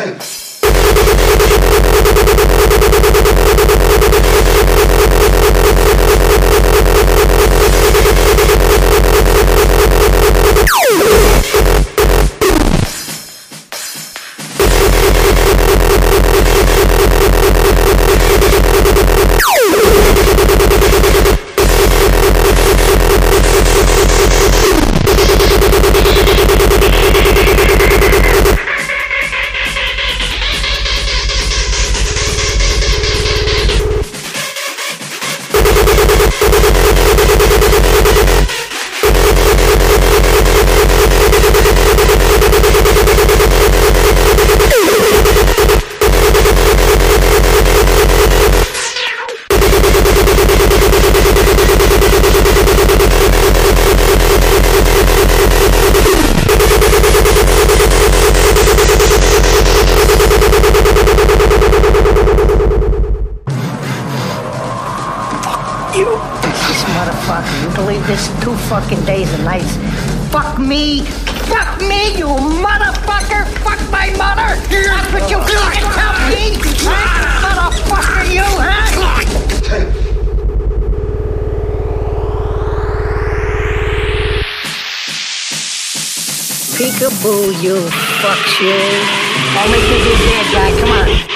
This motherfucker, you believe this? 2 fucking days and nights. Fuck me! Fuck me, you motherfucker! Fuck my mother! That's what you fucking tell me! Huh? Motherfucker, you, huh? Peekaboo, you fuck shit. I'll make you be a bad guy, come on.